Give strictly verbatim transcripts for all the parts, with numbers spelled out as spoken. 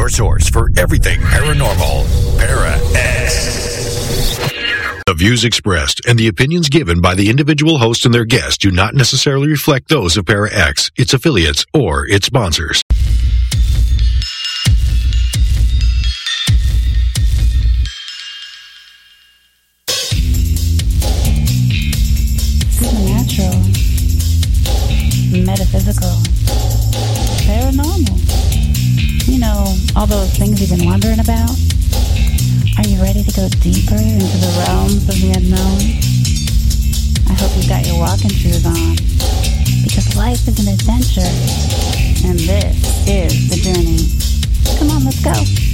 your source for everything paranormal. Para-X. The views expressed and the opinions given by the individual host and their guests do not necessarily reflect those of Para-X, its affiliates, or its sponsors. Supernatural, metaphysical, paranormal. You know, all those things you've been wondering about? Are you ready to go deeper into the realms of the unknown? I hope you've got your walking shoes on, because life is an adventure, and this is the journey. Come on, let's go.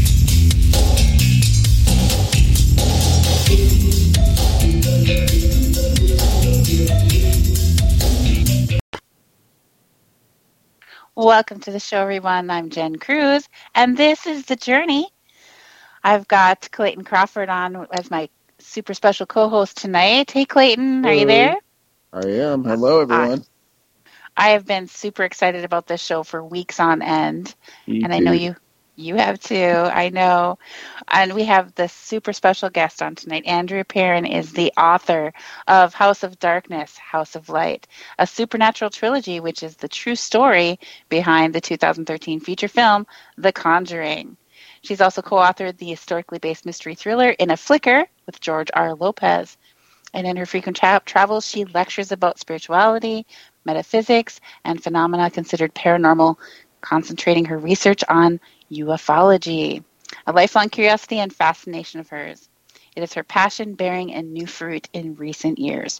Welcome to the show, everyone. I'm Jen Cruz, and this is The Journey. I've got Clayton Crawford on as my super special co-host tonight. Hey, Clayton, are you there? I am. Hello, everyone. I, I have been super excited about this show for weeks on end, You and I too. know you you have too. I know. And we have this super special guest on tonight. Andrea Perron is the author of House of Darkness, House of Light, a supernatural trilogy, which is the true story behind the two thousand thirteen feature film, The Conjuring. She's also co-authored the historically based mystery thriller In a Flicker with George R. Lopez. And in her frequent tra- travels, she lectures about spirituality, metaphysics, and phenomena considered paranormal, concentrating her research on ufology, a lifelong curiosity and fascination of hers. It is her passion bearing a new fruit in recent years.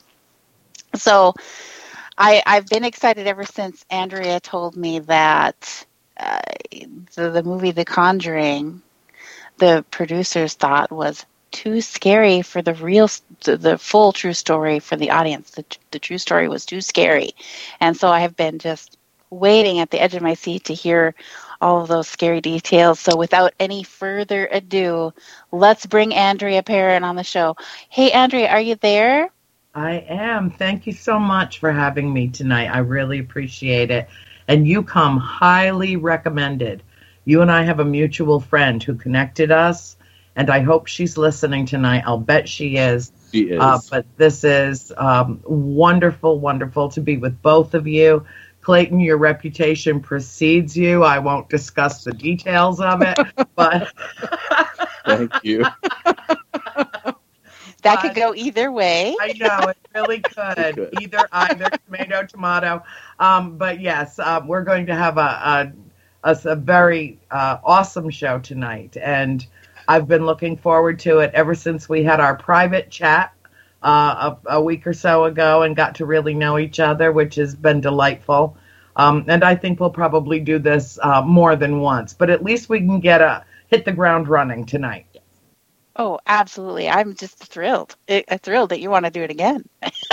So I, I've been excited ever since Andrea told me that uh, the, the movie The Conjuring, the producers thought was too scary for the real, the, the full true story for the audience. The, the true story was too scary. And so I have been just waiting at the edge of my seat to hear all of those scary details. So without any further ado, let's bring Andrea Perron on the show. Hey, Andrea, are you there? I am. Thank you so much for having me tonight. I really appreciate it. And you come highly recommended. You and I have a mutual friend who connected us, and I hope she's listening tonight. I'll bet she is. She is. Uh, but this is um, wonderful, wonderful to be with both of you. Clayton, your reputation precedes you. I won't discuss the details of it, but Thank you. That could go either way. I know, it really could. It could. Either, either, tomato, tomato. Um, but yes, uh, we're going to have a, a, a, a very uh, awesome show tonight. And I've been looking forward to it ever since we had our private chat uh, a, a week or so ago and got to really know each other, which has been delightful. Um, and I think we'll probably do this uh, more than once. But at least we can get a hit the ground running tonight. Oh, absolutely. I'm just thrilled. I, I'm thrilled that you want to do it again.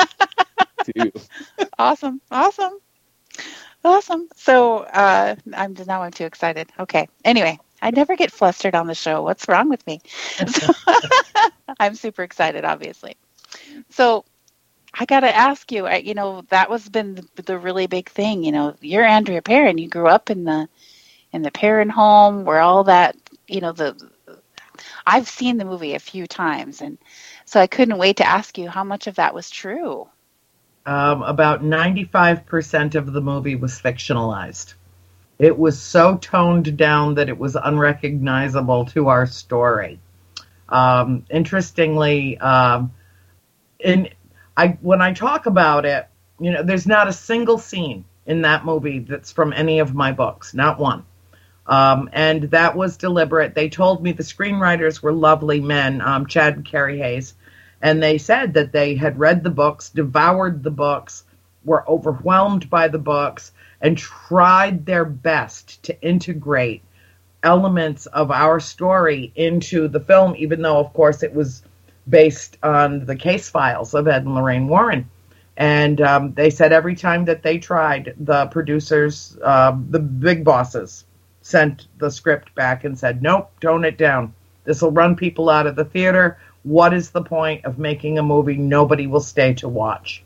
Too. Awesome. Awesome. Awesome. So uh, I'm now I'm too excited. Okay. Anyway, I never get flustered on the show. What's wrong with me? So, I'm super excited, obviously. So I got to ask you, I, you know, that was been the, the really big thing. You know, you're Andrea Perron. You grew up in the in the Perron home where all that, you know, the I've seen the movie a few times, and so I couldn't wait to ask you how much of that was true. Um, about ninety-five percent of the movie was fictionalized. It was so toned down that it was unrecognizable to our story. Um, interestingly, um, in I when I talk about it, you know, there's not a single scene in that movie that's from any of my books, not one. Um, and that was deliberate. They told me the screenwriters were lovely men, um, Chad and Carrie Hayes, and they said that they had read the books, devoured the books, were overwhelmed by the books, and tried their best to integrate elements of our story into the film, even though, of course, it was based on the case files of Ed and Lorraine Warren. And um, they said every time that they tried, the producers, uh, the big bosses, sent the script back and said, nope, tone it down. This will run people out of the theater. What is the point of making a movie nobody will stay to watch?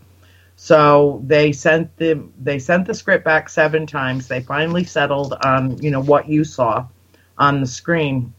So they sent the they sent the script back seven times. They finally settled on, you know, what you saw. on the screen.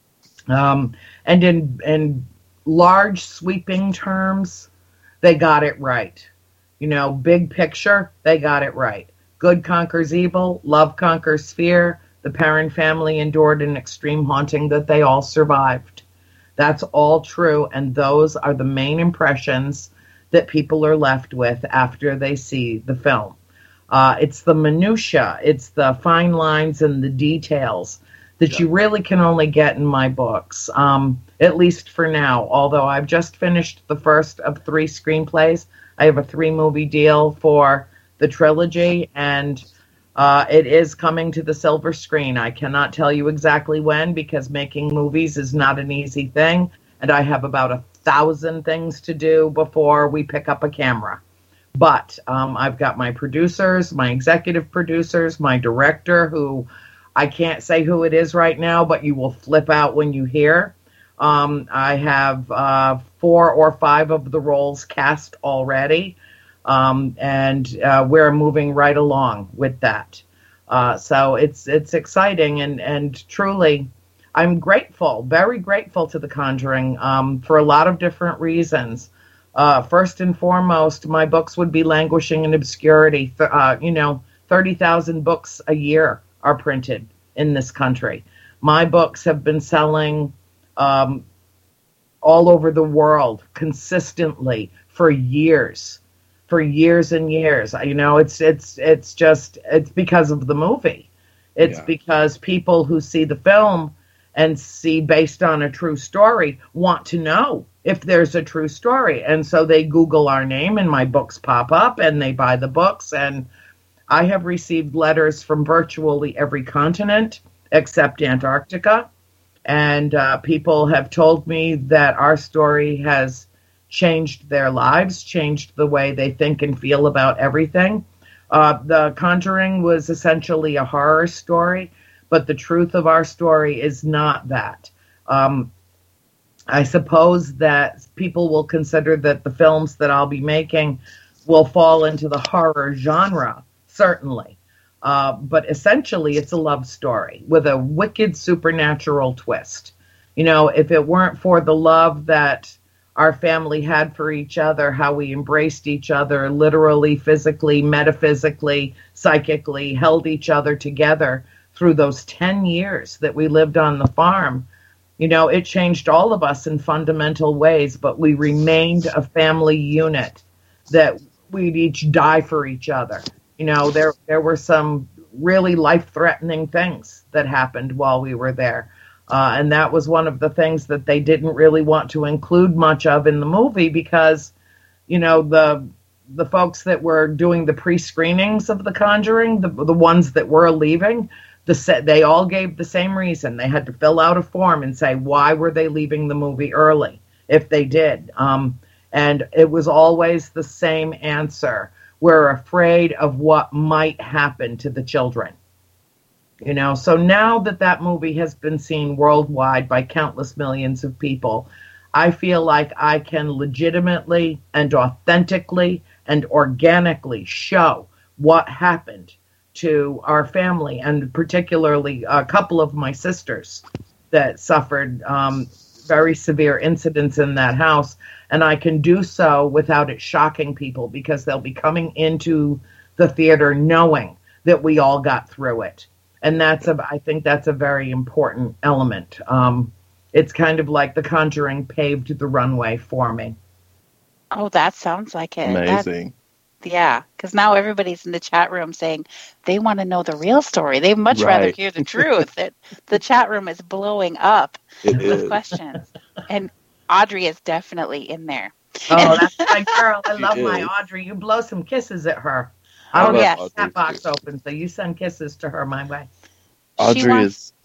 Um, and in in large sweeping terms, they got it right. You know, big picture, they got it right. Good conquers evil, love conquers fear. The Perron family endured an extreme haunting that they all survived. That's all true, and those are the main impressions that people are left with after they see the film. Uh, it's the minutia, it's the fine lines and the details that yeah. you really can only get in my books, um, at least for now, although I've just finished the first of three screenplays. I have a three-movie deal for the trilogy, and uh, it is coming to the silver screen. I cannot tell you exactly when, because making movies is not an easy thing, and I have about a thousand things to do before we pick up a camera. But um, I've got my producers, my executive producers, my director, who I can't say who it is right now, but you will flip out when you hear. Um, I have uh, four or five of the roles cast already, um, and uh, we're moving right along with that. Uh, so it's it's exciting, and, and truly, I'm grateful, very grateful to The Conjuring um, for a lot of different reasons. Uh, first and foremost, my books would be languishing in obscurity. Uh, you know, thirty thousand books a year are printed in this country. My books have been selling um, all over the world consistently for years, for years and years. You know, it's it's it's just it's because of the movie. It's yeah. because people who see the film and see based on a true story want to know if there's a true story. And so they Google our name and my books pop up and they buy the books. And I have received letters from virtually every continent except Antarctica. And uh, people have told me that our story has changed their lives, changed the way they think and feel about everything. Uh, the Conjuring was essentially a horror story, but the truth of our story is not that. Um, I suppose that people will consider that the films that I'll be making will fall into the horror genre, certainly. Uh, but essentially, it's a love story with a wicked supernatural twist. You know, if it weren't for the love that our family had for each other, how we embraced each other, literally, physically, metaphysically, psychically, held each other together through those ten years that we lived on the farm, you know, it changed all of us in fundamental ways, but we remained a family unit that we'd each die for each other. You know, there there were some really life-threatening things that happened while we were there. Uh, and that was one of the things that they didn't really want to include much of in the movie because, you know, the the folks that were doing the pre-screenings of The Conjuring, the the ones that were leaving, the set, they all gave the same reason. They had to fill out a form and say why were they leaving the movie early, if they did. Um, and it was always the same answer. We're afraid of what might happen to the children. You know, so now that that movie has been seen worldwide by countless millions of people, I feel like I can legitimately and authentically and organically show what happened to our family, and particularly a couple of my sisters that suffered um, very severe incidents in that house. And I can do so without it shocking people because they'll be coming into the theater knowing that we all got through it. And that's a, I think that's a very important element. Um, it's kind of like The Conjuring paved the runway for me. Oh, that sounds like it. Amazing. That, yeah, because now everybody's in the chat room saying they want to know the real story. They'd much Right. rather hear the truth. It, the chat room is blowing up It with is. questions. And Audrey is definitely in there. Oh, that's my girl. I She love my is. Audrey. You blow some kisses at her. Oh, I don't yes. get that box open, so you send kisses to her my way. She Audrey wants-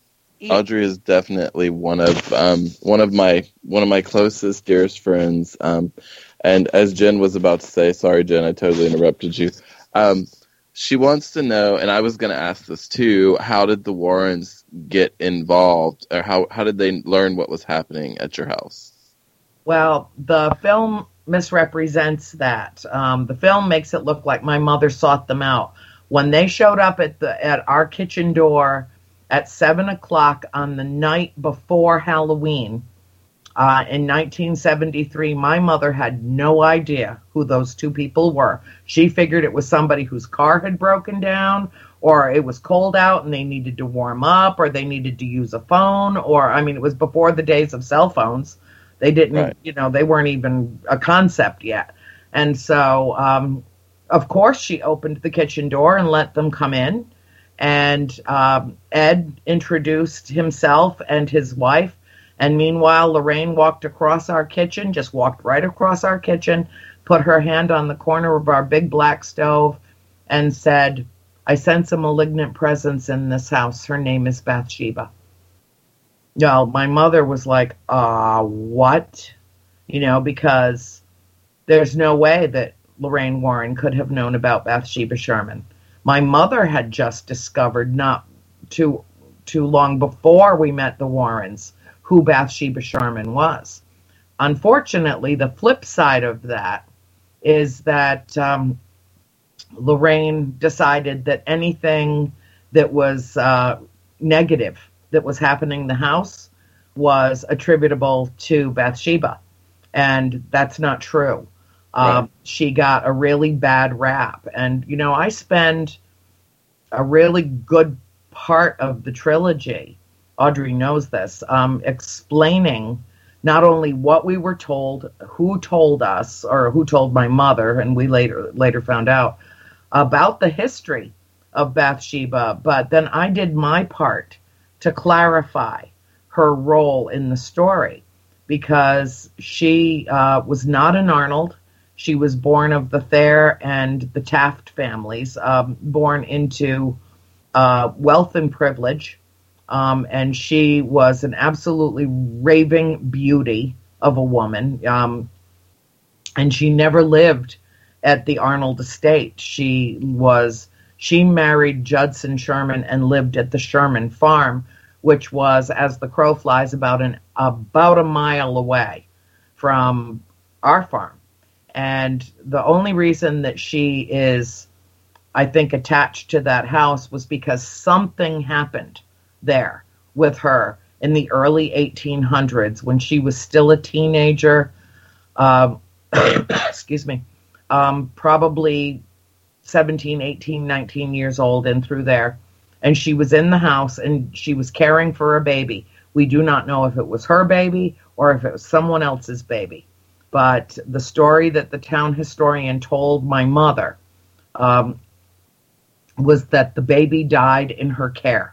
is Audrey is definitely one of um, one of my one of my closest, dearest friends. Um, and as Jen was about to say, sorry, Jen, I totally interrupted you. Um, she wants to know, and I was going to ask this too: how did the Warrens get involved, or how how did they learn what was happening at your house? Well, the film misrepresents that. Um, the film makes it look like my mother sought them out. When they showed up at the at our kitchen door at seven o'clock on the night before Halloween uh, in nineteen seventy-three. My mother had no idea who those two people were. She figured it was somebody whose car had broken down, or it was cold out and they needed to warm up, or they needed to use a phone, or, I mean, it was before the days of cell phones. They didn't, right. you know, they weren't even a concept yet. And so, um, of course, she opened the kitchen door and let them come in. And um, Ed introduced himself and his wife. And meanwhile, Lorraine walked across our kitchen, just walked right across our kitchen, put her hand on the corner of our big black stove and said, "I sense a malignant presence in this house. Her name is Bathsheba." No, my mother was like, uh, what? You know, because there's no way that Lorraine Warren could have known about Bathsheba Sherman. My mother had just discovered not too too long before we met the Warrens who Bathsheba Sherman was. Unfortunately, the flip side of that is that um, Lorraine decided that anything that was uh, negative that was happening in the house was attributable to Bathsheba. And that's not true. Right. Um, she got a really bad rap. And, you know, I spend a really good part of the trilogy, Audrey knows this, um, explaining not only what we were told, who told us, or who told my mother, and we later later found out, about the history of Bathsheba, but then I did my part to clarify her role in the story, because she uh, was not an Arnold. She was born of the Thayer and the Taft families, um, born into uh, wealth and privilege, um, and she was an absolutely raving beauty of a woman, um, and she never lived at the Arnold estate. She was she married Judson Sherman and lived at the Sherman farm, which was, as the crow flies, about an about a mile away from our farm. And the only reason that she is, I think, attached to that house was because something happened there with her in the early eighteen hundreds when she was still a teenager. Uh, excuse me. Um, probably seventeen, eighteen, nineteen years old and through there. And she was in the house and she was caring for a baby. We do not know if it was her baby or if it was someone else's baby. But the story that the town historian told my mother um, was that the baby died in her care.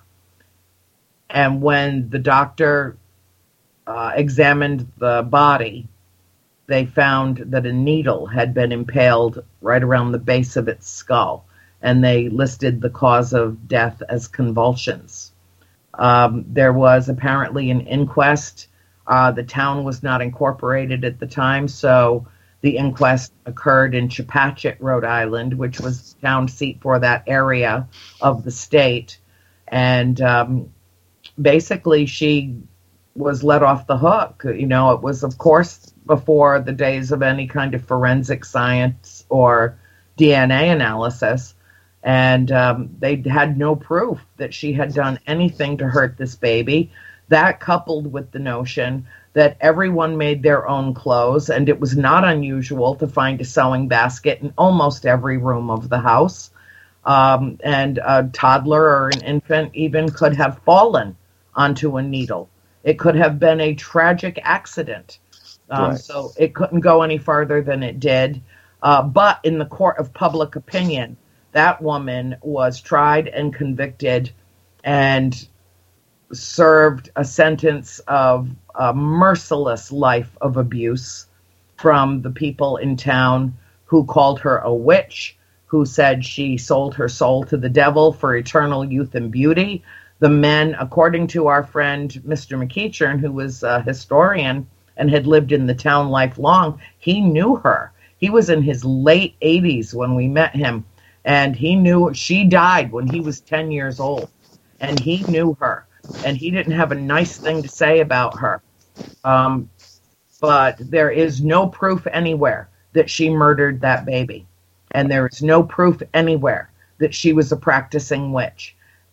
And when the doctor uh, examined the body, they found that a needle had been impaled right around the base of its skull, and they listed the cause of death as convulsions. Um, there was apparently an inquest. Uh, the town was not incorporated at the time, so the inquest occurred in Chepachet, Rhode Island, which was the town seat for that area of the state. And um, basically she was let off the hook. You know, it was, of course, before the days of any kind of forensic science or D N A analysis. And um, they had no proof that she had done anything to hurt this baby. That coupled with the notion that everyone made their own clothes, and it was not unusual to find a sewing basket in almost every room of the house. Um, and a toddler or an infant even could have fallen onto a needle. It could have been a tragic accident. Um, right. So it couldn't go any farther than it did. Uh, but in the court of public opinion, that woman was tried and convicted and served a sentence of a merciless life of abuse from the people in town who called her a witch, who said she sold her soul to the devil for eternal youth and beauty. The men, according to our friend Mister McEachern, who was a historian and had lived in the town lifelong, he knew her. He was in his late eighties when we met him, and he knew she died when he was ten years old, and he knew her, and he didn't have a nice thing to say about her. Um, but there is no proof anywhere that she murdered that baby, and there is no proof anywhere that she was a practicing witch.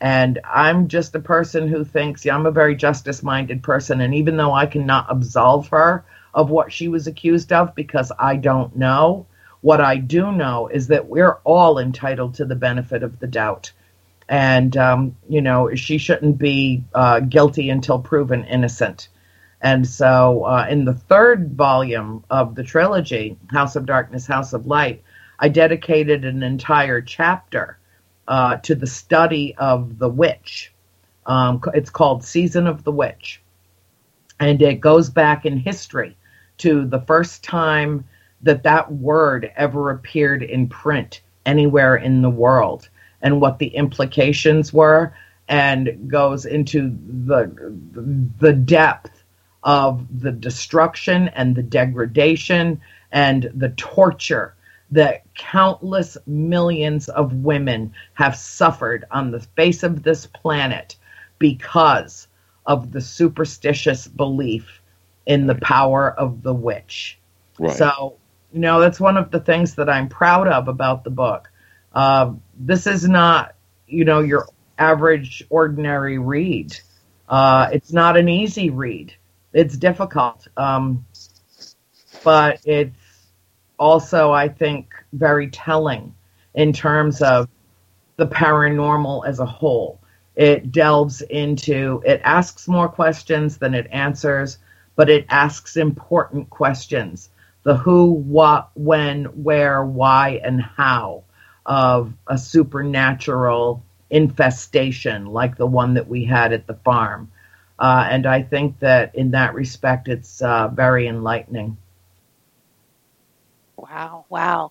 And I'm just a person who thinks, yeah, I'm a very justice-minded person, and even though I cannot absolve her of what she was accused of because I don't know, what I do know is that we're all entitled to the benefit of the doubt. And, um, you know, she shouldn't be uh, guilty until proven innocent. And so uh, in the third volume of the trilogy, House of Darkness, House of Light, I dedicated an entire chapter uh, to the study of the witch. Um, it's called Season of the Witch. And it goes back in history to the first time that that word ever appeared in print anywhere in the world and what the implications were, and goes into the the depth of the destruction and the degradation and the torture that countless millions of women have suffered on the face of this planet because of the superstitious belief in the power of the witch. Right. So, you know, that's one of the things that I'm proud of about the book. Uh, this is not, you know, your average, ordinary read. Uh, it's not an easy read. It's difficult. Um, but it's also, I think, very telling in terms of the paranormal as a whole. It delves into, it asks more questions than it answers, but it asks important questions. The who, what, when, where, why, and how of a supernatural infestation like the one that we had at the farm. Uh, and I think that in that respect, it's uh, very enlightening. Wow, wow.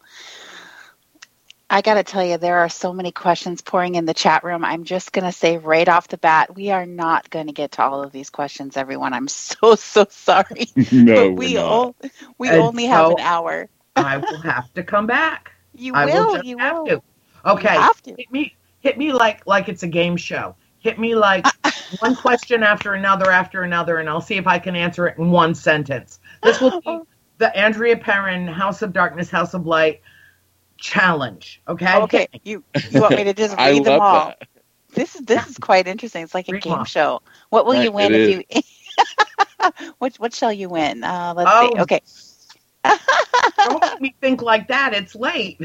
I got to tell you, there are so many questions pouring in the chat room. I'm just going to say right off the bat, we are not going to get to all of these questions, everyone. I'm so, so sorry. No, but we, we're not. o- we And only so have an hour. I will have to come back. You I will, will just you have will. to. Okay, You have to. hit me, hit me like like it's a game show. Hit me like one question after another after another, and I'll see if I can answer it in one sentence. This will be the Andrea Perron House of Darkness, House of Light challenge. Okay. Okay, you you want me to just I read them love all? that. This is this is quite interesting. It's like a Read them game all. show. What will Right, you win it if you? what what shall you win? Uh, let's Oh. see. Okay. Don't make me think like that. It's late.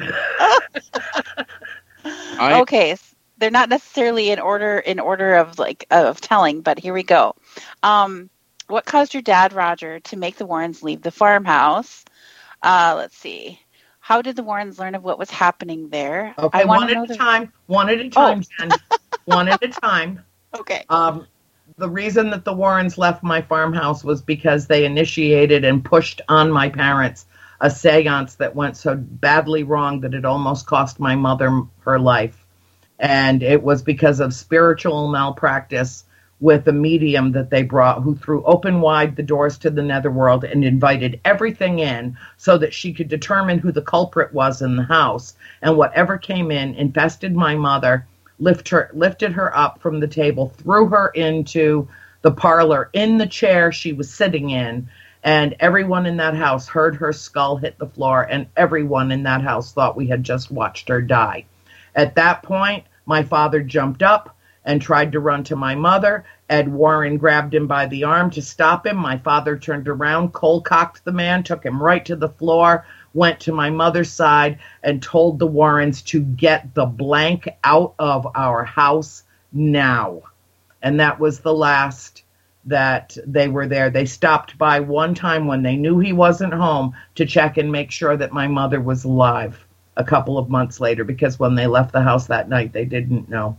I, Okay, s- they're not necessarily in order in order of like of telling, but here we go. Um, what caused your dad, Roger, to make the Warrens leave the farmhouse? Uh, let's see. How did the Warrens learn of what was happening there? Okay, I want one to know at a the. time. One at a time, Jen. One at a time. Okay. Um, the reason that the Warrens left my farmhouse was because they initiated and pushed on my parents a seance that went so badly wrong that it almost cost my mother her life. And it was because of spiritual malpractice with a medium that they brought who threw open wide the doors to the netherworld and invited everything in so that she could determine who the culprit was in the house. And whatever came in infested my mother, lift her, lifted her up from the table, threw her into the parlor in the chair she was sitting in. And everyone in that house heard her skull hit the floor, and everyone in that house thought we had just watched her die. At that point, my father jumped up and tried to run to my mother. Ed Warren grabbed him by the arm to stop him. My father turned around, cold-cocked the man, took him right to the floor, went to my mother's side, and told the Warrens to get the blank out of our house now. And that was the last that they were there. They stopped by one time when they knew he wasn't home to check and make sure that my mother was alive a couple of months later, because when they left the house that night, they didn't know.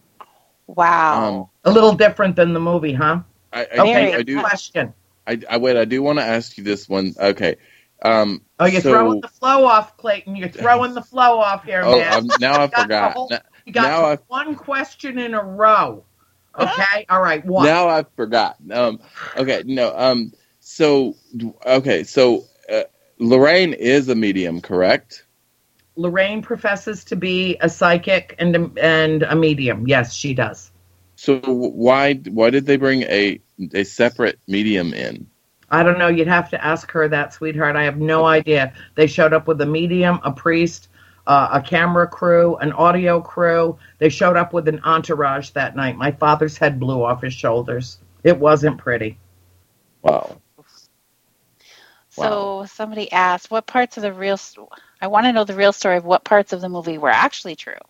Wow. um, A little different than the movie, huh? I, I, Okay, I, I do. question. I, I wait. I do want to ask you this one. Okay. Um, Oh, you're so, throwing the flow off, Clayton. You're throwing the flow off here, Oh, man. I'm, now I You got forgot. the whole- Now, You got now I one question in a row. Okay? All right, what? now I forgot. Um, okay. No. Um. So okay. So uh, Lorraine is a medium, correct? Lorraine professes to be a psychic and a, and a medium. Yes, she does. So why why did they bring a a separate medium in? I don't know. You'd have to ask her that, sweetheart. I have no idea. They showed up with a medium, a priest, uh, a camera crew, an audio crew. They showed up with an entourage that night. My father's head blew off his shoulders. It wasn't pretty. Wow. So somebody asked, what parts of the real st- I want to know the real story of what parts of the movie were actually true.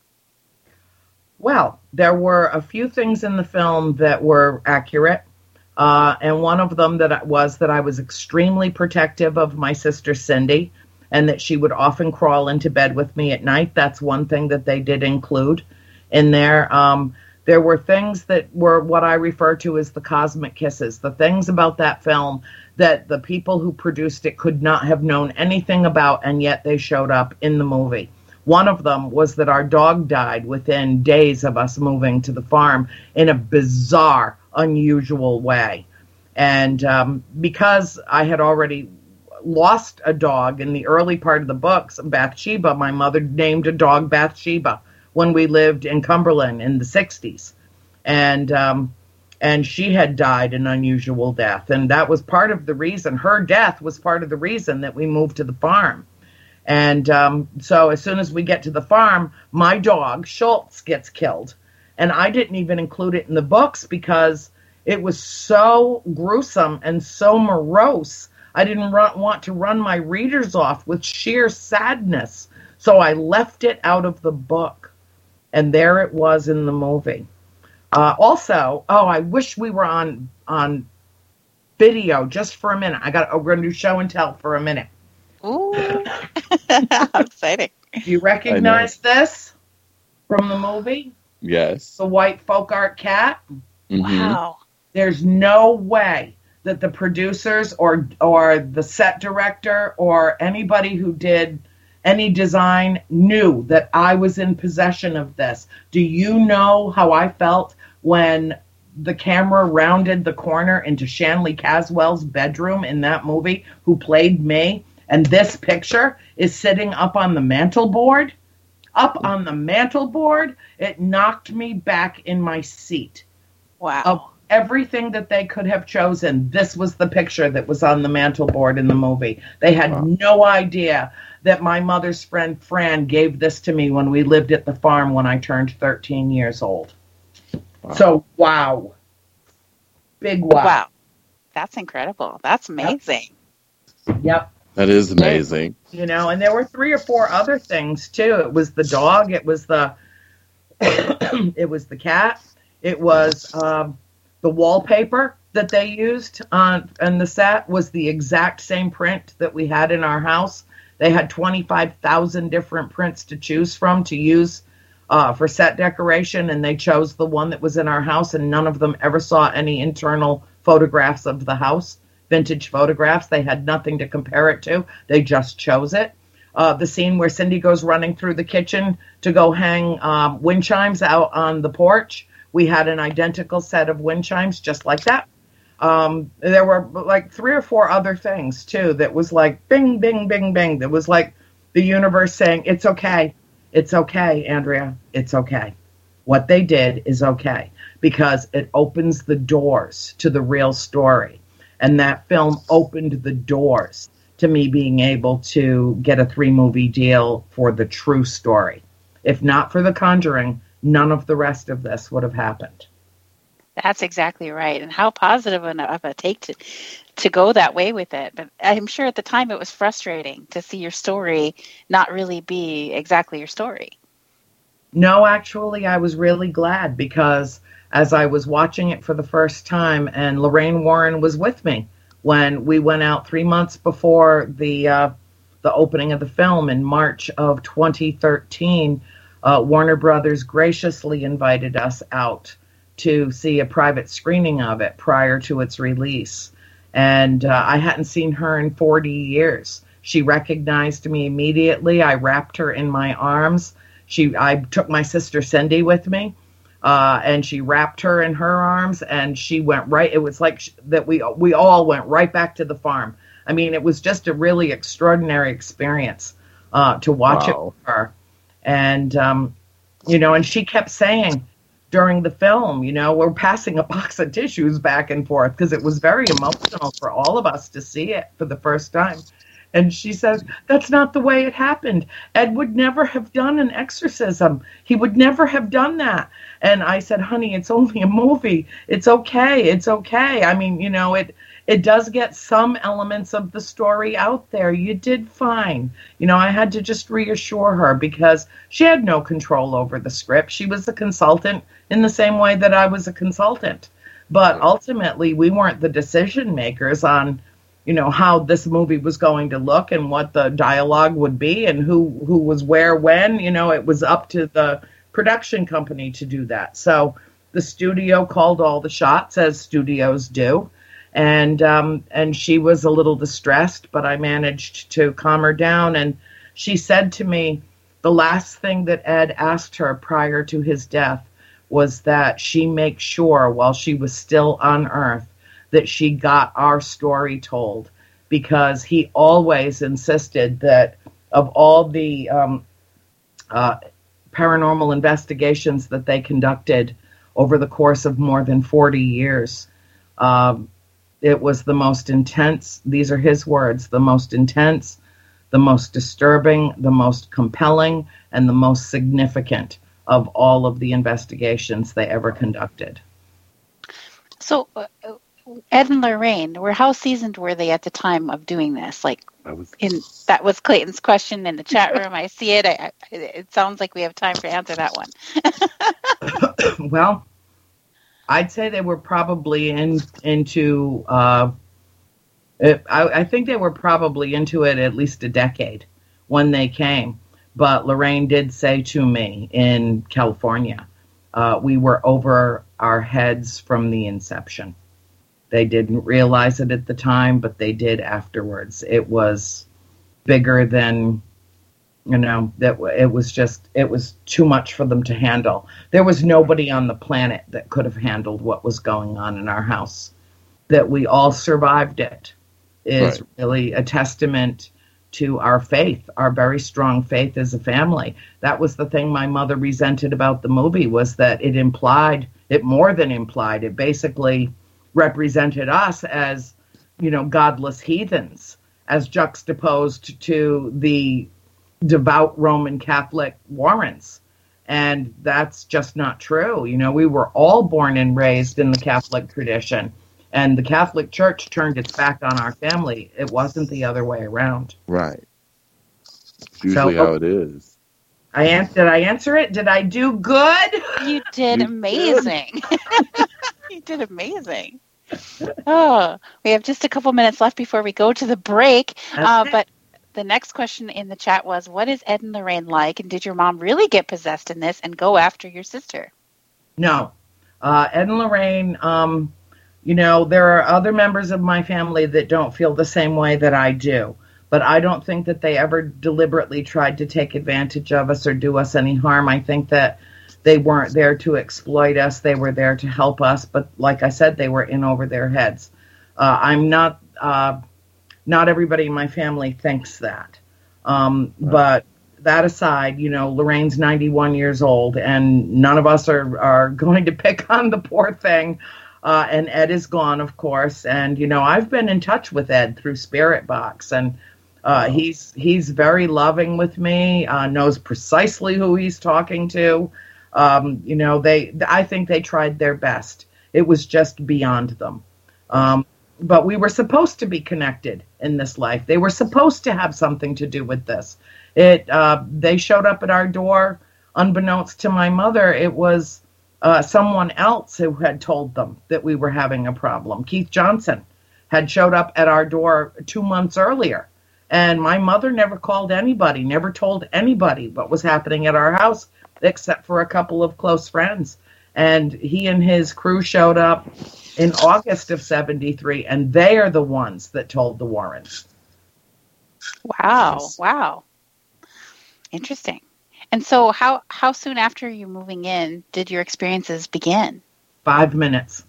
Well, there were a few things in the film that were accurate. Uh, and one of them that was that I was extremely protective of my sister Cindy, and that she would often crawl into bed with me at night. That's one thing that they did include in there. Um, there were things that were what I refer to as the cosmic kisses, the things about that film that the people who produced it could not have known anything about, and yet they showed up in the movie. One of them was that our dog died within days of us moving to the farm in a bizarre, unusual way. And um, because I had already lost a dog in the early part of the books, Bathsheba, my mother named a dog Bathsheba when we lived in Cumberland in the sixties. And um, and she had died an unusual death. And that was part of the reason, her death was part of the reason that we moved to the farm. And um, so as soon as we get to the farm, my dog, Schultz, gets killed. And I didn't even include it in the books because it was so gruesome and so morose. I didn't run, want to run my readers off with sheer sadness. So I left it out of the book. And there it was in the movie. Uh, also, oh, I wish we were on on video just for a minute. I got we're going to do show and tell for a minute. Ooh, how exciting! Do you recognize this from the movie? Yes. The white folk art cat. Mm-hmm. Wow. There's no way that the producers or or the set director or anybody who did any design knew that I was in possession of this. Do you know how I felt when the camera rounded the corner into Shanley Caswell's bedroom in that movie, who played me, and this picture is sitting up on the mantel board? Up on the mantel board, it knocked me back in my seat. Wow. Of everything that they could have chosen, this was the picture that was on the mantel board in the movie. They had wow. no idea that my mother's friend Fran gave this to me when we lived at the farm when I turned thirteen years old. Wow. So, wow. Big wow. Wow. That's incredible. That's amazing. Yep. That is amazing. You know, and there were three or four other things, too. It was the dog. It was the, it was the cat. It was um, the wallpaper that they used on, on the set was the exact same print that we had in our house. They had twenty-five thousand different prints to choose from to use uh, for set decoration, and they chose the one that was in our house, and none of them ever saw any internal photographs of the house, vintage photographs. They had nothing to compare it to. They just chose it. Uh, the scene where Cindy goes running through the kitchen to go hang um, wind chimes out on the porch, we had an identical set of wind chimes just like that. Um, there were like three or four other things, too, that was like bing, bing, bing, bing. That was like the universe saying, it's okay. It's okay, Andrea. It's okay. What they did is okay because it opens the doors to the real story. And that film opened the doors to me being able to get a three-movie deal for the true story. If not for The Conjuring, none of the rest of this would have happened. That's exactly right. And how positive of a take to to go that way with it. But I'm sure at the time it was frustrating to see your story not really be exactly your story. No, actually, I was really glad because as I was watching it for the first time, and Lorraine Warren was with me when we went out three months before the uh, the opening of the film in March of twenty thirteen, uh, Warner Brothers graciously invited us out to see a private screening of it prior to its release. And uh, I hadn't seen her in forty years. She recognized me immediately. I wrapped her in my arms. She, I took my sister Cindy with me, uh, and she wrapped her in her arms, and she went right, it was like sh- that we we all went right back to the farm. I mean, it was just a really extraordinary experience uh, to watch wow. it with her. And, um, you know, and she kept saying, during the film, you know, we're passing a box of tissues back and forth because it was very emotional for all of us to see it for the first time. And she says, that's not the way it happened. Ed would never have done an exorcism. He would never have done that. And I said, honey, it's only a movie. It's okay. It's okay. I mean, you know, it it does get some elements of the story out there. You did fine. You know, I had to just reassure her because she had no control over the script. She was a consultant in the same way that I was a consultant. But ultimately, we weren't the decision makers on, you know, how this movie was going to look and what the dialogue would be and who, who was where when. You know, it was up to the production company to do that. So the studio called all the shots, as studios do. And um, and she was a little distressed, but I managed to calm her down. And she said to me, the last thing that Ed asked her prior to his death was that she make sure while she was still on Earth that she got our story told, because he always insisted that of all the um, uh, paranormal investigations that they conducted over the course of more than forty years, um, it was the most intense, these are his words, the most intense, the most disturbing, the most compelling, and the most significant of all of the investigations they ever conducted. So, uh, Ed and Lorraine, were how seasoned were they at the time of doing this? Like, I was, in that was Clayton's question in the chat room. I see it. I, I, it sounds like we have time to answer that one. Well, I'd say they were probably in into. Uh, it, I, I think they were probably into it at least a decade when they came. But Lorraine did say to me in California, uh, we were over our heads from the inception. They didn't realize it at the time, but they did afterwards. It was bigger than, you know, that it was just, it was too much for them to handle. There was nobody on the planet that could have handled what was going on in our house. That we all survived it is right. Really a testament to our faith, our very strong faith as a family. That was the thing my mother resented about the movie, was that it implied, it more than implied, it basically represented us as, you know, godless heathens, as juxtaposed to the devout Roman Catholic Warrens. And that's just not true. You know, we were all born and raised in the Catholic tradition, and the Catholic Church turned its back on our family. It wasn't the other way around. Right. It's usually so, how it is. I an- did I answer it? Did I do good? You did you amazing. Did. You did amazing. Oh, we have just a couple minutes left before we go to the break. Uh, but the next question in the chat was, what is Ed and Lorraine like? And did your mom really get possessed in this and go after your sister? No. Uh, Ed and Lorraine, um, you know, there are other members of my family that don't feel the same way that I do. But I don't think that they ever deliberately tried to take advantage of us or do us any harm. I think that they weren't there to exploit us. They were there to help us. But like I said, they were in over their heads. Uh, I'm not, uh, not everybody in my family thinks that. Um, right. But that aside, you know, Lorraine's ninety-one years old, and none of us are, are going to pick on the poor thing. Uh, and Ed is gone, of course. And, you know, I've been in touch with Ed through Spirit Box, and uh, he's he's very loving with me, uh, knows precisely who he's talking to. Um, you know, they, I think they tried their best. It was just beyond them. Um, but we were supposed to be connected in this life. They were supposed to have something to do with this. It, uh, they showed up at our door, unbeknownst to my mother. It was uh, someone else who had told them that we were having a problem. Keith Johnson had showed up at our door two months earlier. And my mother never called anybody, never told anybody what was happening at our house, except for a couple of close friends. And he and his crew showed up in August of seventy-three, and they are the ones that told the Warrens. Wow, yes. Wow. Interesting. And so how, how soon after you moving in did your experiences begin? Five minutes.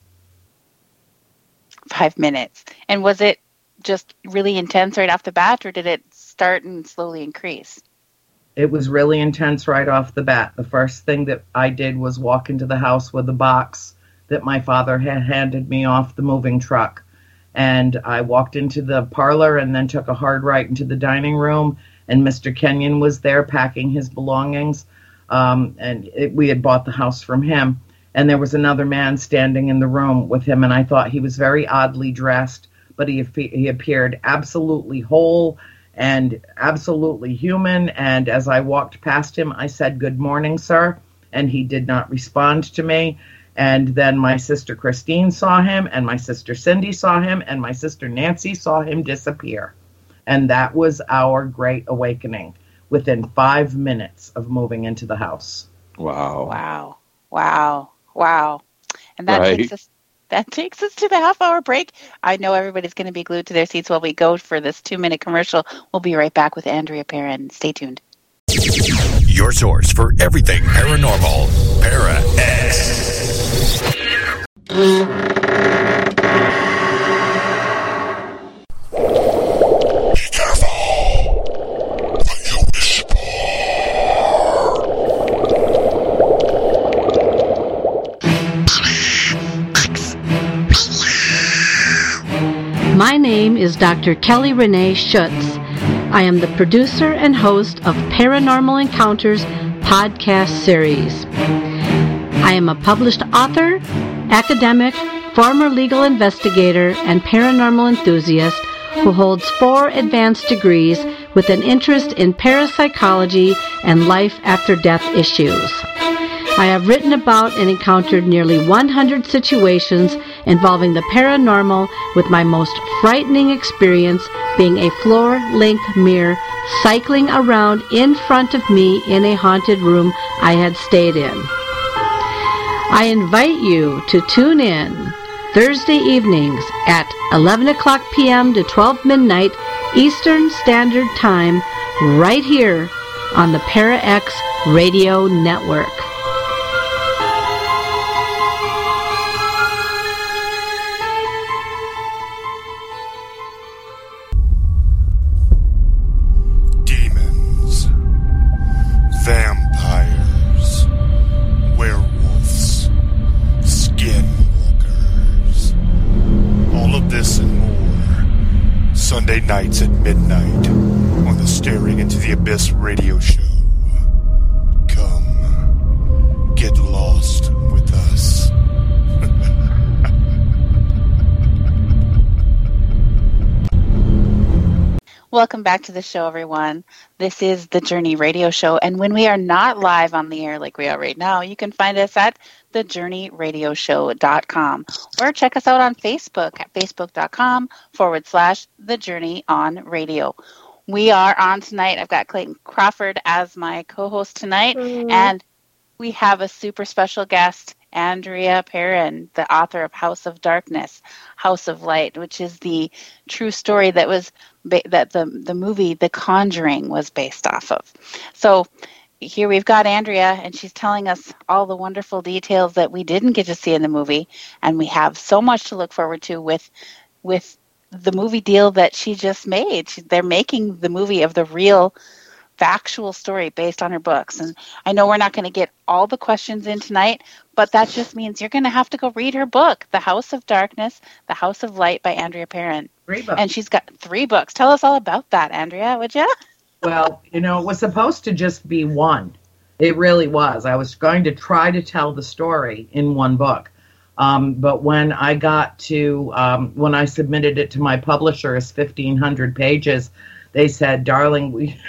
Five minutes. And was it just really intense right off the bat, or did it start and slowly increase? It was really intense right off the bat. The first thing that I did was walk into the house with a box that my father had handed me off the moving truck. And I walked into the parlor and then took a hard right into the dining room, and Mister Kenyon was there packing his belongings. Um, and it, we had bought the house from him. And there was another man standing in the room with him, and I thought he was very oddly dressed, but he he appeared absolutely whole and absolutely human. And as I walked past him, I said, "Good morning, sir," and he did not respond to me. And then my sister Christine saw him, and my sister Cindy saw him, and my sister Nancy saw him disappear. And that was our great awakening within five minutes of moving into the house. Wow. Wow. Wow. Wow. And that Right. takes us that takes us to the half hour break. I know everybody's going to be glued to their seats while we go for this two minute commercial. We'll be right back with Andrea Perron. Stay tuned. Your source for everything paranormal. Para X. Be careful. You whisper. My name is Doctor Kelly Renee Schutz. I am the producer and host of Paranormal Encounters podcast series. I am a published author, academic, former legal investigator, and paranormal enthusiast who holds four advanced degrees with an interest in parapsychology and life after death issues. I have written about and encountered nearly one hundred situations involving the paranormal, with my most frightening experience being a floor-length mirror cycling around in front of me in a haunted room I had stayed in. I invite you to tune in Thursday evenings at eleven o'clock p.m. to twelve midnight Eastern Standard Time right here on the Para X Radio Network. Demons, vampires, werewolves, skinwalkers, all of this and more, Sunday nights at midnight on the Staring Into the Abyss radio show. Come, get lost with us. Welcome back to the show, everyone. This is the Journey Radio Show, and when we are not live on the air like we are right now, you can find us at the journey radio show dot com or check us out on Facebook at facebook.com forward slash the Journey on Radio. We are on tonight. I've got Clayton Crawford as my co-host tonight, mm-hmm. and we have a super special guest, Andrea Perron, the author of House of Darkness, House of Light, which is the true story that was ba- that the the movie The Conjuring was based off of. So here we've got Andrea, and she's telling us all the wonderful details that we didn't get to see in the movie, and we have so much to look forward to with with the movie deal that she just made. She, they're making the movie of the real factual story based on her books. And I know we're not going to get all the questions in tonight, but that just means you're going to have to go read her book, The House of Darkness, The House of Light by Andrea Perron. Three books. And she's got three books. Tell us all about that, Andrea, would you? Well, you know, it was supposed to just be one. It really was. I was going to try to tell the story in one book. Um, but when I got to, um, when I submitted it to my publisher as fifteen hundred pages, they said, darling, we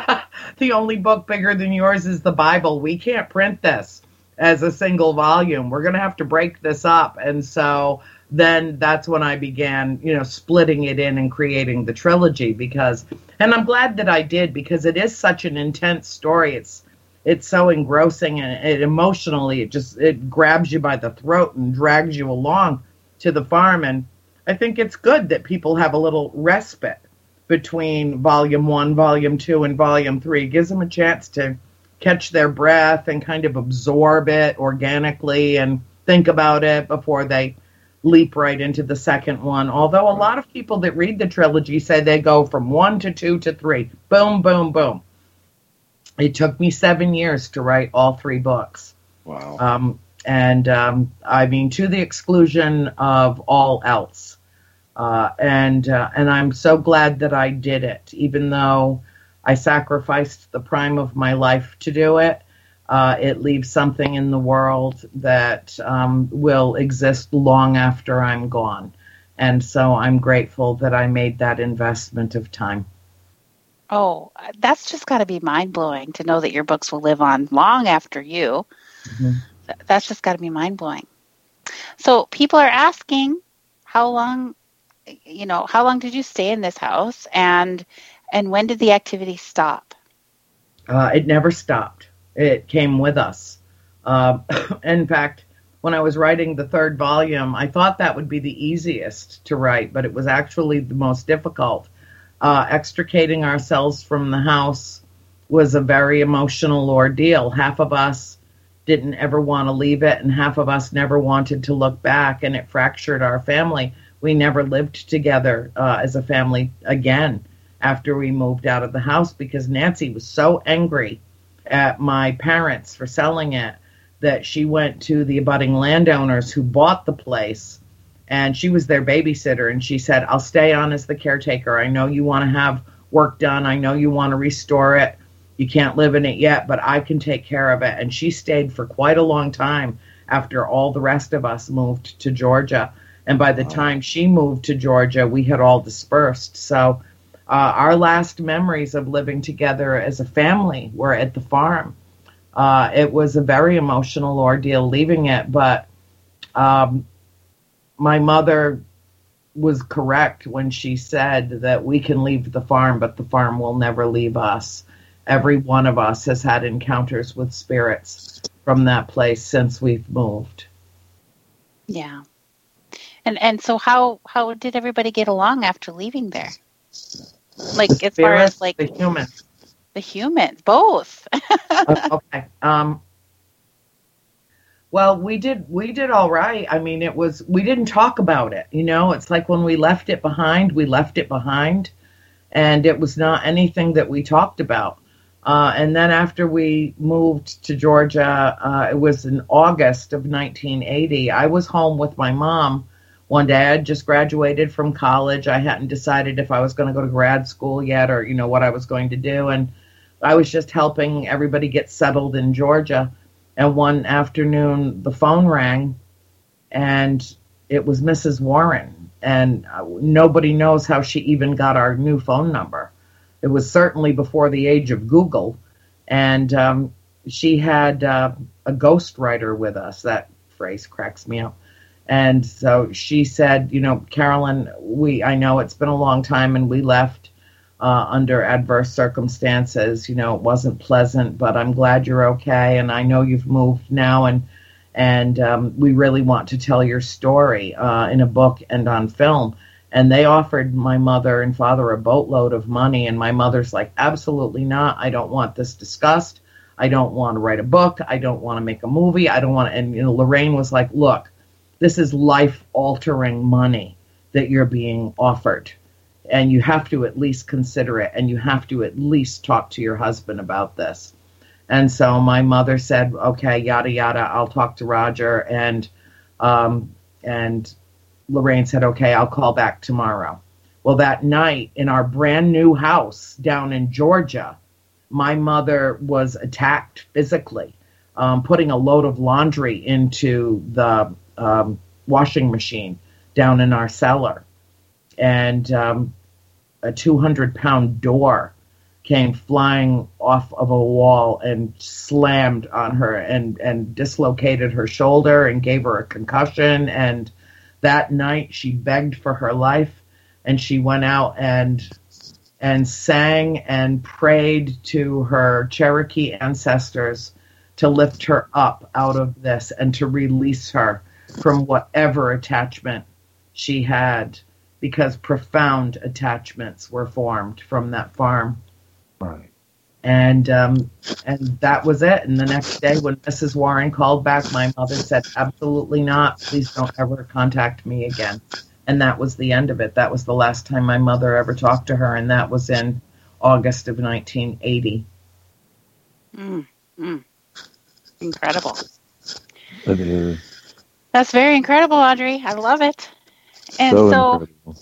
the only book bigger than yours is the Bible. We can't print this as a single volume. We're going to have to break this up. And so then that's when I began, you know, splitting it in and creating the trilogy because, and I'm glad that I did because it is such an intense story. It's, it's so engrossing and it emotionally, it just, it grabs you by the throat and drags you along to the farm. And I think it's good that people have a little respite between volume one, volume two, and volume three. It gives them a chance to catch their breath and kind of absorb it organically and think about it before they leap right into the second one. Although a lot of people that read the trilogy say they go from one to two to three. Boom, boom, boom. It took me seven years to write all three books. Wow. Um, and, um, I mean, to the exclusion of all else. Uh, and uh, and I'm so glad that I did it, even though I sacrificed the prime of my life to do it. Uh, it leaves something in the world that um, will exist long after I'm gone. And so I'm grateful that I made that investment of time. Oh, that's just got to be mind-blowing to know that your books will live on long after you. Mm-hmm. That's just got to be mind-blowing. So people are asking, how long, you know, how long did you stay in this house, and and when did the activity stop? Uh, it never stopped. It came with us. Uh, in fact, when I was writing the third volume, I thought that would be the easiest to write, but it was actually the most difficult. Uh, extricating ourselves from the house was a very emotional ordeal. Half of us didn't ever want to leave it, and half of us never wanted to look back, and it fractured our family. We never lived together uh, as a family again after we moved out of the house, because Nancy was so angry at my parents for selling it that she went to the abutting landowners who bought the place, and she was their babysitter, and she said, I'll stay on as the caretaker. I know you want to have work done. I know you want to restore it. You can't live in it yet, but I can take care of it. And she stayed for quite a long time after all the rest of us moved to Georgia. And by the time she moved to Georgia, we had all dispersed. So uh, our last memories of living together as a family were at the farm. Uh, it was a very emotional ordeal leaving it, but um, my mother was correct when she said that we can leave the farm, but the farm will never leave us. Every one of us has had encounters with spirits from that place since we've moved. Yeah. And and so how, how did everybody get along after leaving there? Like, The as far spirits, as like the humans. the humans, both. Uh, okay. Um, well, we did we did all right. I mean, it was we didn't talk about it. You know, it's like when we left it behind, we left it behind, and it was not anything that we talked about. Uh, and then after we moved to Georgia, uh, it was in August of nineteen eighty. I was home with my mom one day. I had just graduated from college. I hadn't decided if I was going to go to grad school yet, or, you know, what I was going to do. And I was just helping everybody get settled in Georgia. And one afternoon, the phone rang, and it was Missus Warren. And nobody knows how she even got our new phone number. It was certainly before the age of Google. And um, she had uh, a ghostwriter with us. That phrase cracks me up. And so she said, you know, Carolyn, we I know it's been a long time, and we left uh, under adverse circumstances. You know, it wasn't pleasant, but I'm glad you're okay. And I know you've moved now, and and um, we really want to tell your story uh, in a book and on film. And they offered my mother and father a boatload of money, and my mother's like, absolutely not. I don't want this discussed. I don't want to write a book. I don't want to make a movie. I don't want to. And, you know, Lorraine was like, look, this is life-altering money that you're being offered, and you have to at least consider it, and you have to at least talk to your husband about this. And so my mother said, okay, yada, yada, I'll talk to Roger. And um, and Lorraine said, okay, I'll call back tomorrow. Well, that night in our brand new house down in Georgia, my mother was attacked physically, um, putting a load of laundry into the um, washing machine down in our cellar. And um, a two hundred pound door came flying off of a wall and slammed on her and, and dislocated her shoulder and gave her a concussion. And that night she begged for her life, and she went out and and sang and prayed to her Cherokee ancestors to lift her up out of this and to release her from whatever attachment she had, because profound attachments were formed from that farm. Right. And um, and that was it. And the next day when Missus Warren called back, my mother said, absolutely not. Please don't ever contact me again. And that was the end of it. That was the last time my mother ever talked to her, and that was in August of nineteen eighty. Mm, mm. Incredible. It is. That's very incredible, Audrey. I love it. And so, so incredible.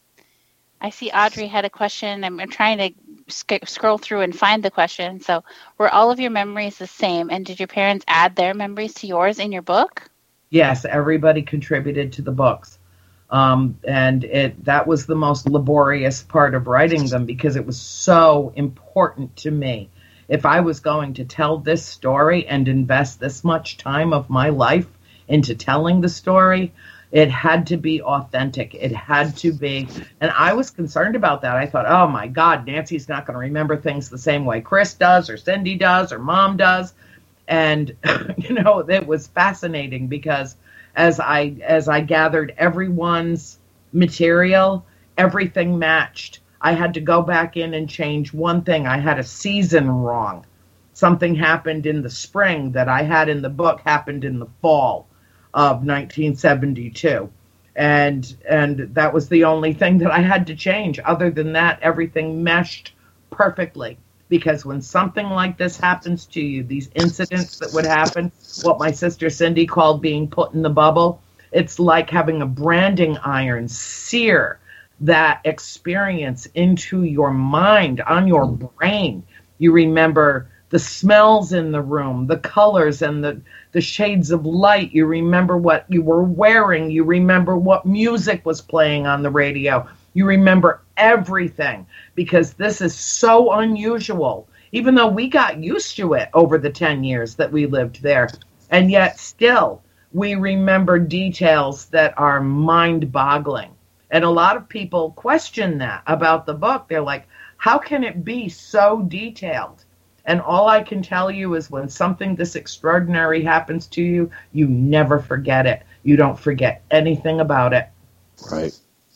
I see Audrey had a question. I'm, I'm trying to sc- scroll through and find the question. So were all of your memories the same? And did your parents add their memories to yours in your book? Yes, everybody contributed to the books. Um, and it that was the most laborious part of writing them because it was so important to me. If I was going to tell this story and invest this much time of my life into telling the story, it had to be authentic. It had to be. And I was concerned about that. I thought, oh, my God, Nancy's not going to remember things the same way Chris does or Cindy does or Mom does. And, you know, it was fascinating because as I as I gathered everyone's material, everything matched. I had to go back in and change one thing. I had a season wrong. Something happened in the spring that I had in the book happened in the fall of nineteen seventy-two. And and that was the only thing that I had to change. Other than that, everything meshed perfectly. Because when something like this happens to you, these incidents that would happen, what my sister Cindy called being put in the bubble, it's like having a branding iron sear that experience into your mind, on your brain. You remember the smells in the room, the colors and the, the shades of light. You remember what you were wearing. You remember what music was playing on the radio. You remember everything because this is so unusual, even though we got used to it over the ten years that we lived there. And yet still, we remember details that are mind-boggling. And a lot of people question that about the book. They're like, how can it be so detailed? And all I can tell you is when something this extraordinary happens to you, you never forget it. You don't forget anything about it. Right.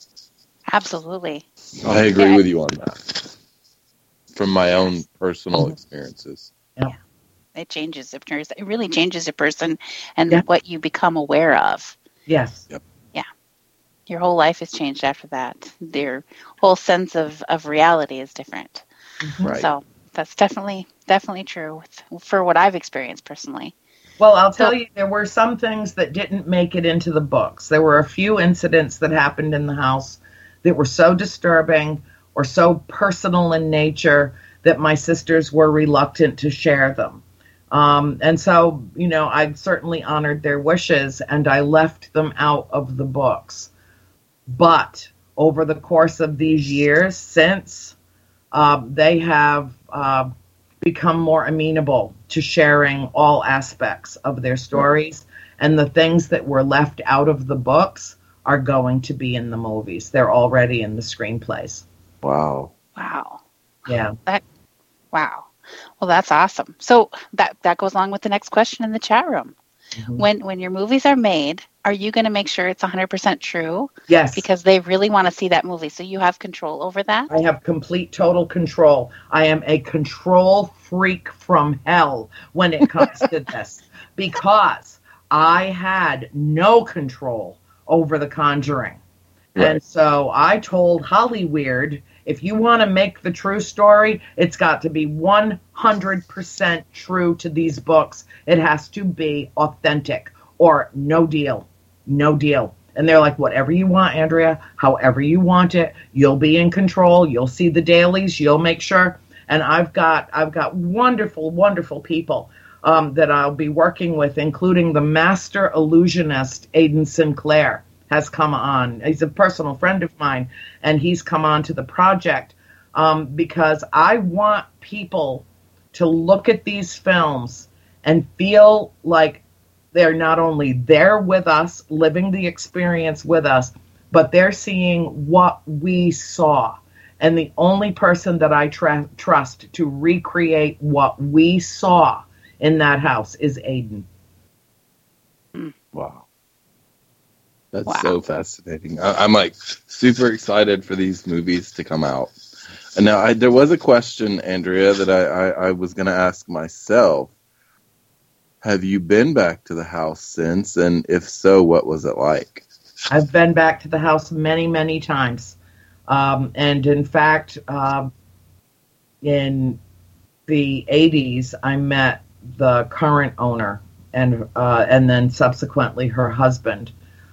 Absolutely. I agree Yeah. with you on that. From my own personal experiences. Yeah. It changes a person. It really changes a person and Yeah. what you become aware of. Yes. Yep. Yeah. Your whole life has changed after that. Their whole sense of, of reality is different. Right. So that's definitely, definitely true with, for what I've experienced personally. Well, I'll So- tell you, there were some things that didn't make it into the books. There were a few incidents that happened in the house that were so disturbing or so personal in nature that my sisters were reluctant to share them. Um, and so, you know, I certainly honored their wishes and I left them out of the books. But over the course of these years since, uh, they have uh, become more amenable to sharing all aspects of their stories. And the things that were left out of the books are going to be in the movies. They're already in the screenplays. Wow. Wow. Yeah. That, wow. Well, that's awesome. So that, that goes along with the next question in the chat room. Mhm. When when your movies are made, are you going to make sure it's one hundred percent true? Yes. Because they really want to see that movie. So you have control over that? I have complete, total control. I am a control freak from hell when it comes to this because I had no control over The Conjuring. Right. And so I told Hollyweird, if you want to make the true story, it's got to be one hundred percent true to these books. It has to be authentic or no deal. No deal. And they're like, whatever you want, Andrea, however you want it, you'll be in control. You'll see the dailies. You'll make sure. And I've got I've got wonderful, wonderful people um, that I'll be working with, including the master illusionist, Aidan Sinclair, has come on. He's a personal friend of mine, and he's come on to the project um, because I want people to look at these films and feel like they're not only there with us, living the experience with us, but they're seeing what we saw. And the only person that I tra- trust to recreate what we saw in that house is Aidan. Wow. That's Wow. so fascinating. I, I'm like super excited for these movies to come out. And now I, there was a question, Andrea, that I, I, I was going to ask myself. Have you been back to the house since? And if so, what was it like? I've been back to the house many, many times. Um, and in fact, uh, in the eighties, I met the current owner and uh, and then subsequently her husband.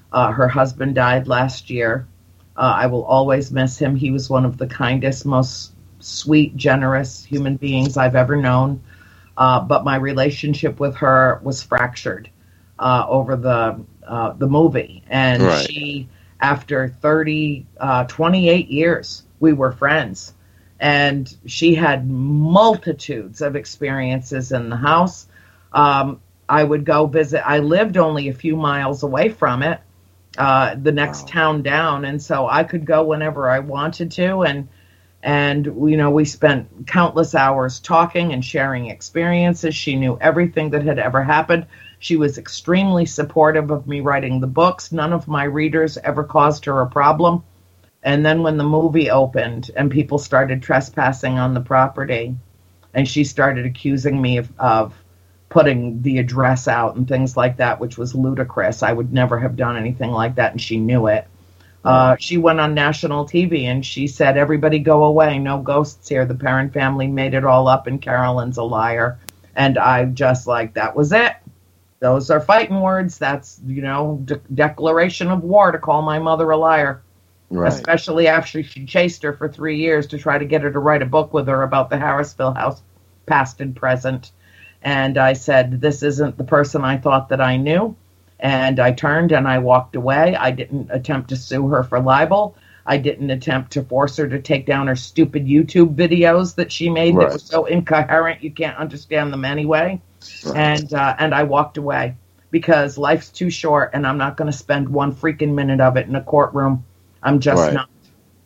Uh, her husband died last year. Uh, I will always miss him. He was one of the kindest, most sweet, generous human beings I've ever known. Uh, but my relationship with her was fractured uh, over the uh, the movie. And Right. she, after thirty, uh, twenty-eight years, we were friends. And she had multitudes of experiences in the house. Um, I would go visit. I lived only a few miles away from it, uh, the next Wow. town down. And so I could go whenever I wanted to. And And, you know, we spent countless hours talking and sharing experiences. She knew everything that had ever happened. She was extremely supportive of me writing the books. None of my readers ever caused her a problem. And then when the movie opened and people started trespassing on the property, and she started accusing me of, of putting the address out and things like that, which was ludicrous. I would never have done anything like that, and she knew it. Uh, she went on national T V and she said, everybody go away. No ghosts here. The Perron family made it all up and Carolyn's a liar. And I just like, that was it. Those are fighting words. That's, you know, de- declaration of war to call my mother a liar. Right. Especially after she chased her for three years to try to get her to write a book with her about the Harrisville house, past and present. And I said, this isn't the person I thought that I knew. And I turned and I walked away. I didn't attempt to sue her for libel. I didn't attempt to force her to take down her stupid YouTube videos that she made Right. that were so incoherent you can't understand them anyway. Right. And uh, and I walked away because life's too short and I'm not going to spend one freaking minute of it in a courtroom. I'm just Right. not.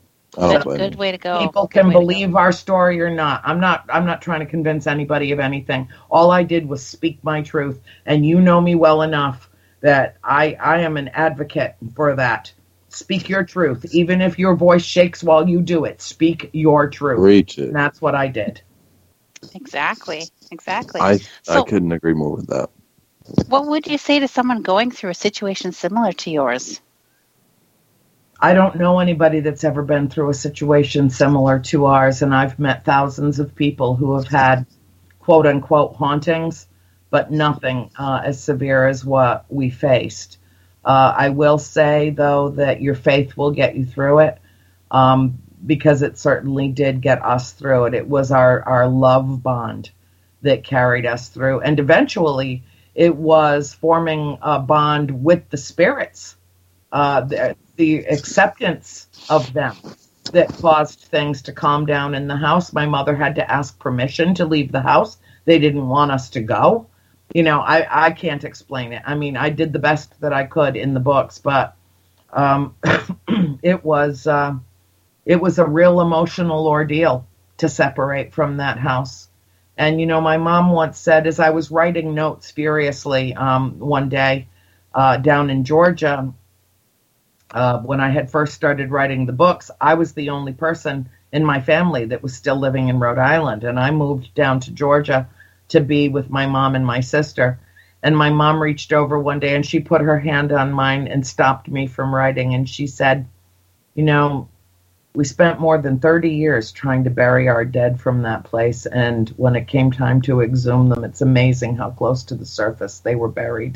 I don't Good, blame good you. way to go. People Good can way to go. believe our story or not. I'm not I'm not trying to convince anybody of anything. All I did was speak my truth, and you know me well enough that I I am an advocate for that. Speak your truth, even if your voice shakes while you do it. Speak your truth. Reach it. And that's what I did. Exactly. Exactly. I I So- couldn't agree more with that. What would you say to someone going through a situation similar to yours? I don't know anybody that's ever been through a situation similar to ours, and I've met thousands of people who have had quote unquote hauntings, but nothing uh, as severe as what we faced. Uh, I will say, though, that your faith will get you through it, um, because it certainly did get us through it. It was our, our love bond that carried us through. And eventually, it was forming a bond with the spirits, uh, the, the acceptance of them that caused things to calm down in the house. My mother had to ask permission to leave the house. They didn't want us to go. You know, I, I can't explain it. I mean, I did the best that I could in the books, but um, it was uh, it was a real emotional ordeal to separate from that house. And, you know, my mom once said, as I was writing notes furiously um, one day uh, down in Georgia, uh, when I had first started writing the books, I was the only person in my family that was still living in Rhode Island. And I moved down to Georgia to be with my mom and my sister. And my mom reached over one day and she put her hand on mine and stopped me from writing. And she said, you know, we spent more than thirty years trying to bury our dead from that place. And when it came time to exhume them, it's amazing how close to the surface they were buried.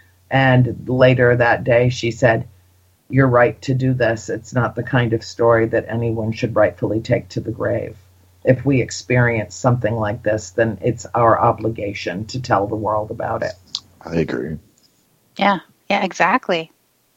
And later that day, she said, you're right to do this. It's not the kind of story that anyone should rightfully take to the grave. If we experience something like this, then it's our obligation to tell the world about it. I agree. Yeah, yeah, exactly.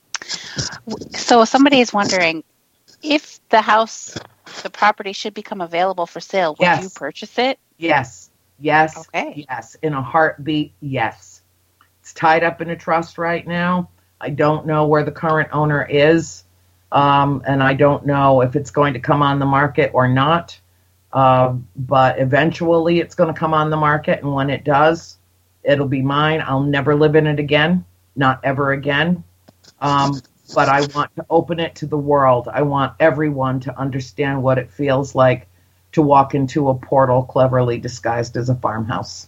So if somebody is wondering if the house, the property should become available for sale, would Yes. you purchase it? Yes, yes, Okay. yes. In a heartbeat, yes. It's tied up in a trust right now. I don't know where the current owner is, um, and I don't know if it's going to come on the market or not. Uh, but eventually it's going to come on the market, and when it does, it'll be mine. I'll never live in it again, not ever again. Um, but I want to open it to the world. I want everyone to understand what it feels like to walk into a portal cleverly disguised as a farmhouse.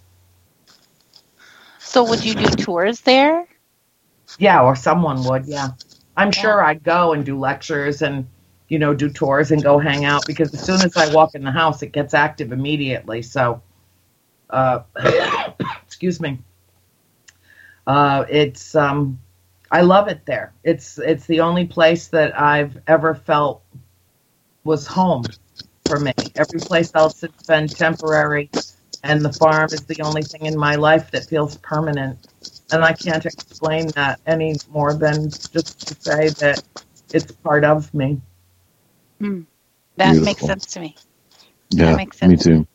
So would you do tours there? Yeah, or someone would, yeah. I'm sure I'd go and do lectures and, you know, do tours and go hang out, because as soon as I walk in the house, it gets active immediately. So, uh, excuse me. Uh, it's, um, I love it there. It's it's the only place that I've ever felt was home for me. Every place else has been temporary, and the farm is the only thing in my life that feels permanent. And I can't explain that any more than just to say that it's part of me. Mm, that Beautiful. makes sense to me. Yeah, that makes sense. Me too.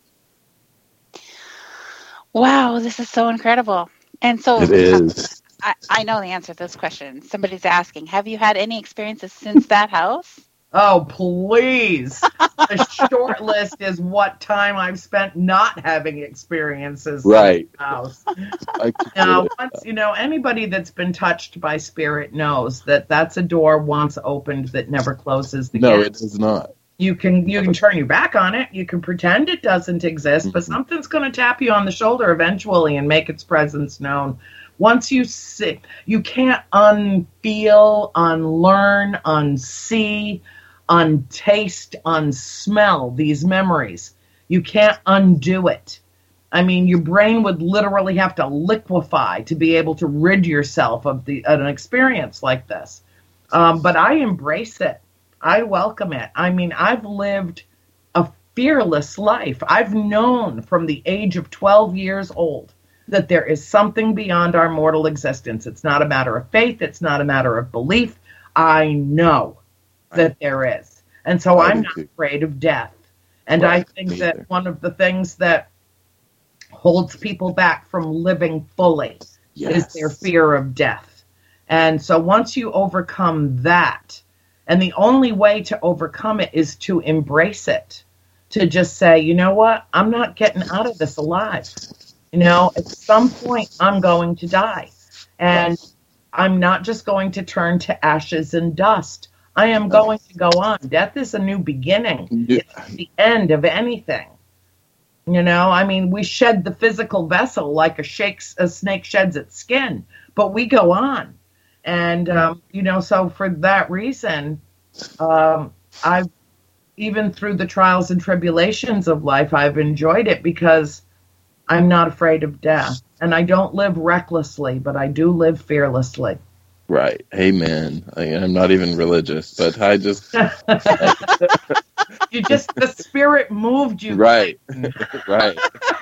Wow, this is so incredible. And so It is. I, I know the answer to this question. Somebody's asking, have you had any experiences since that house? Oh, please. The short list is what time I've spent not having experiences Right. in the house. I Now, once, you know, anybody that's been touched by spirit knows that that's a door once opened that never closes again. No, it is not. You can you can turn your back on it. You can pretend it doesn't exist, but Mm-hmm. something's going to tap you on the shoulder eventually and make its presence known. Once you sit, you can't unfeel, unlearn, unsee, untaste, unsmell these memories. You can't undo it. I mean, your brain would literally have to liquefy to be able to rid yourself of the of an experience like this. Um, but I embrace it. I welcome it. I mean, I've lived a fearless life. I've known from the age of twelve years old that there is something beyond our mortal existence. It's not a matter of faith. It's not a matter of belief. I know that there is. And so I I'm do not too. afraid of death. And Right, I think me that either. one of the things that holds people back from living fully Yes. is their fear of death. And so once you overcome that, and the only way to overcome it is to embrace it, to just say, you know what, I'm not getting out of this alive. You know, at some point I'm going to die. And I'm not just going to turn to ashes and dust. I am going to go on. Death is a new beginning. Yeah. It's the end of anything. You know, I mean, we shed the physical vessel like a, shakes, a snake sheds its skin, but we go on. And, um, you know, so for that reason, um, I've, even through the trials and tribulations of life, I've enjoyed it because I'm not afraid of death. And I don't live recklessly, but I do live fearlessly. Right. Amen. I, I'm not even religious, but I just You just, the spirit moved you. right, right.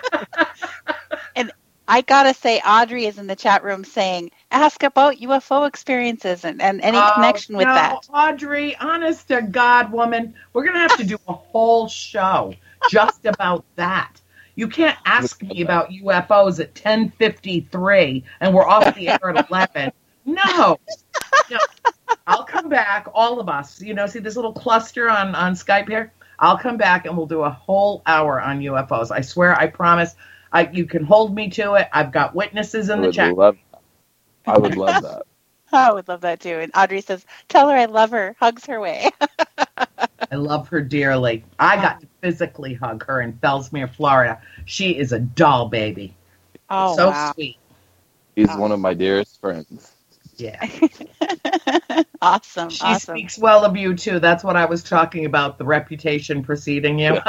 I gotta say, Audrey is in the chat room saying, ask about U F O experiences and, and any Oh, connection with no, that. Audrey, honest to God, woman, we're going to have to do a whole show just about that. You can't ask me about U F Os at ten fifty-three and we're off the air at eleven. No. no. I'll come back, all of us. You know, see this little cluster on, on Skype here? I'll come back and we'll do a whole hour on U F Os. I swear, I promise. I, you can hold me to it. I've got witnesses in I the would chat. love that. I would love that. I would love that too. And Audrey says, tell her I love her, hugs her way. I love her dearly. I got to physically hug her in Fellsmere, Florida. She is a doll baby. Oh, so wow. sweet. He's Oh. one of my dearest friends. Yeah. Awesome. She awesome. speaks well of you, too. That's what I was talking about, the reputation preceding you.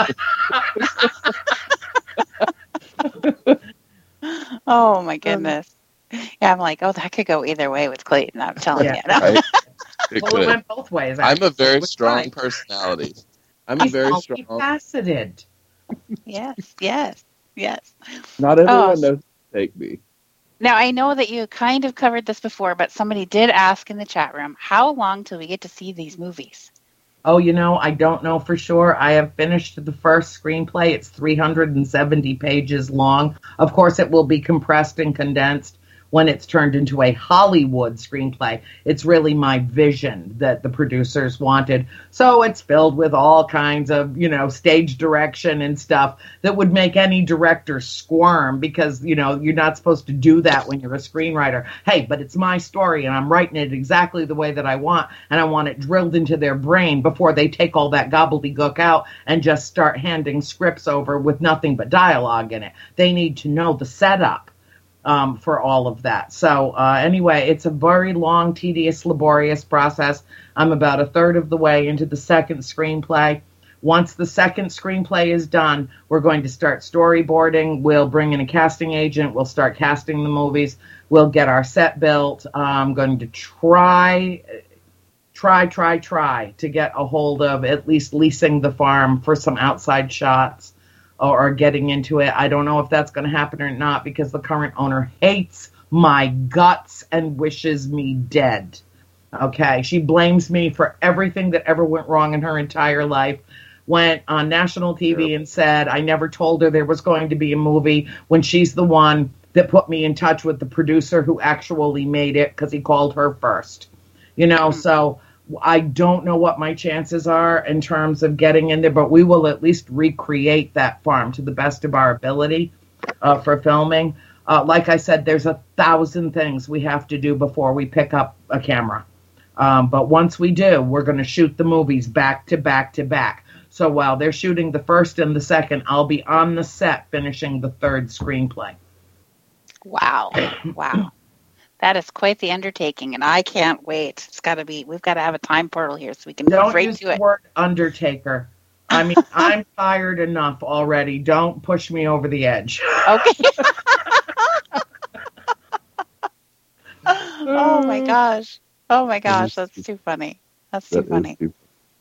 Oh, my goodness. Yeah, I'm like, oh, that could go either way with Clayton. I'm telling Yeah. you. Right? It Well, could. it went both ways. I'm a very Which strong way? personality. I'm a He's very strong. multifaceted. Yes, yes, yes. Not everyone Oh. knows how to take me. Now, I know that you kind of covered this before, but somebody did ask in the chat room, how long till we get to see these movies? Oh, you know, I don't know for sure. I have finished the first screenplay. It's three hundred seventy pages long. Of course, it will be compressed and condensed when it's turned into a Hollywood screenplay. It's really my vision that the producers wanted. So it's filled with all kinds of, you know, stage direction and stuff that would make any director squirm because, you know, you're not supposed to do that when you're a screenwriter. Hey, but it's my story and I'm writing it exactly the way that I want, and I want it drilled into their brain before they take all that gobbledygook out and just start handing scripts over with nothing but dialogue in it. They need to know the setup. Um, for all of that. So uh, anyway, it's a very long, tedious, laborious process. I'm about a third of the way into the second screenplay. Once the second screenplay is done, we're going to start storyboarding. We'll bring in a casting agent. We'll start casting the movies. We'll get our set built. I'm going to try, try, try, try to get a hold of at least leasing the farm for some outside shots or, or getting into it. I don't know if that's going to happen or not because the current owner hates my guts and wishes me dead. Okay, she blames me for everything that ever went wrong in her entire life. Went on national T V and said I never told her there was going to be a movie when she's the one that put me in touch with the producer who actually made it because he called her first. You know, mm-hmm. So I don't know what my chances are in terms of getting in there, but we will at least recreate that farm to the best of our ability uh, for filming. Uh, like I said, there's a thousand things we have to do before we pick up a camera. Um, but once we do, we're going to shoot the movies back to back to back. So while they're shooting the first and the second, I'll be on the set finishing the third screenplay. Wow. Wow. That is quite the undertaking, and I can't wait. It's got to be, we've got to have a time portal here so we can Don't move right use to the it. word undertaker. I mean, I'm tired enough already. Don't push me over the edge. Okay. Oh, my gosh. Oh, my gosh. That's too funny. That's too That funny. is too-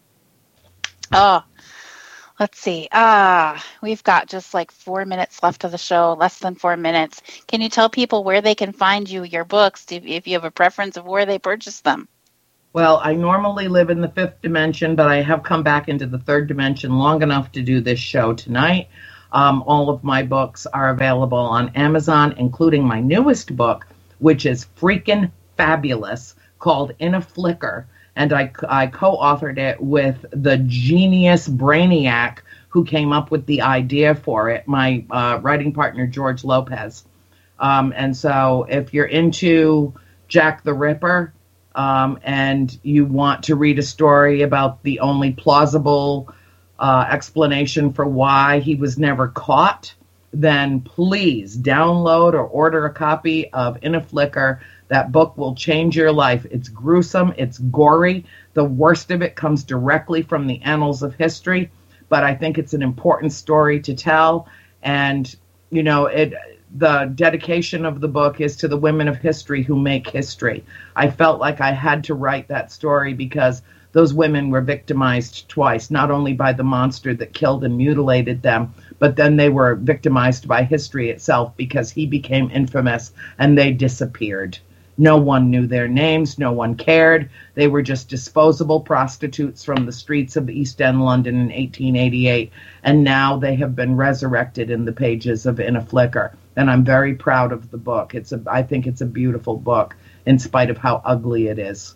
Oh, let's see. Ah, we've got just like four minutes left of the show, less than four minutes. Can you tell people where they can find you, your books, if, if you have a preference of where they purchase them? Well, I normally live in the fifth dimension, but I have come back into the third dimension long enough to do this show tonight. Um, all of my books are available on Amazon, including my newest book, which is freaking fabulous, called In a Flicker. And I, I co-authored it with the genius brainiac who came up with the idea for it, my uh, writing partner, George Lopez. Um, and so if you're into Jack the Ripper um, and you want to read a story about the only plausible uh, explanation for why he was never caught, then please download or order a copy of In a Flicker. That book will change your life. It's gruesome. It's gory. The worst of it comes directly from the annals of history, but I think it's an important story to tell. And, you know, it, the dedication of the book is to the women of history who make history. I felt like I had to write that story because those women were victimized twice, not only by the monster that killed and mutilated them, but then they were victimized by history itself because he became infamous and they disappeared. No one knew their names. No one cared. They were just disposable prostitutes from the streets of East End London in eighteen eighty-eight. And now they have been resurrected in the pages of In a Flicker. And I'm very proud of the book. It's a, I think it's a beautiful book in spite of how ugly it is.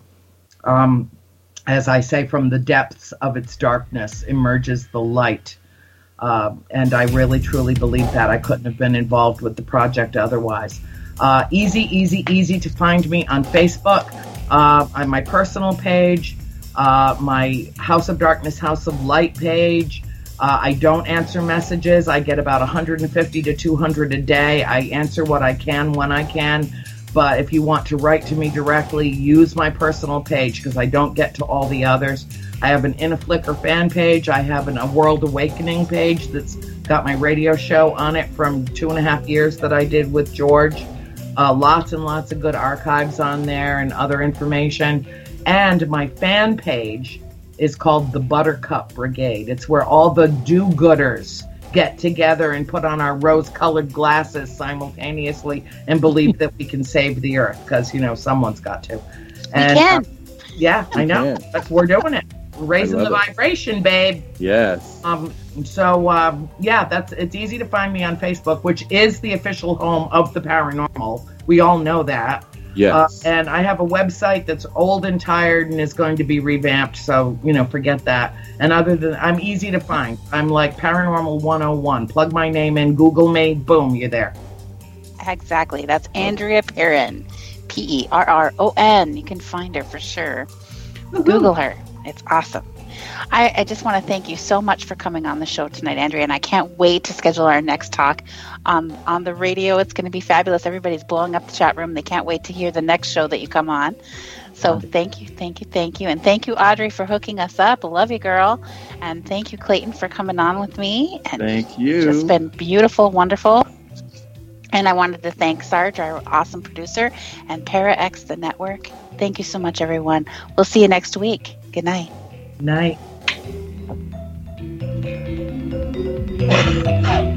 Um, as I say, from the depths of its darkness emerges the light. Uh, and I really, truly believe that. I couldn't have been involved with the project otherwise. Uh, easy, easy, easy to find me on Facebook, uh, on my personal page, uh, my House of Darkness, House of Light page. Uh, I don't answer messages. I get about one hundred fifty to two hundred a day. I answer what I can when I can. But if you want to write to me directly, use my personal page because I don't get to all the others. I have an In a Flicker fan page. I have an A World Awakening page that's got my radio show on it from two and a half years that I did with George. Uh, lots and lots of good archives on there and other information. And my fan page is called the Buttercup Brigade. It's where all the do-gooders get together and put on our rose-colored glasses simultaneously and believe that we can save the earth because, you know, someone's got to. And, we can. Uh, yeah, I know. That's we're doing it. We're raising the it. vibration, babe. Yes. Um. So, um, yeah, that's it's easy to find me on Facebook, which is the official home of the paranormal. We all know that. Yes. Uh, and I have a website that's old and tired and is going to be revamped. So, you know, forget that. And other than, I'm easy to find. I'm like Paranormal one oh one. Plug my name in, Google me, boom, you're there. Exactly. That's Andrea Perron, P E R R O N. You can find her for sure. Woo-hoo. Google her. It's awesome. I, I just want to thank you so much for coming on the show tonight, Andrea, and I can't wait to schedule our next talk um, on the radio. It's going to be fabulous. Everybody's blowing up the chat room. They can't wait to hear the next show that you come on. So thank you, thank you, thank you. And thank you, Audrey, for hooking us up. I love you, girl. And thank you, Clayton, for coming on with me. And thank you. It's just been beautiful, wonderful. And I wanted to thank Sarge, our awesome producer, and ParaX, the network. Thank you so much, everyone. We'll see you next week. Good night. Night.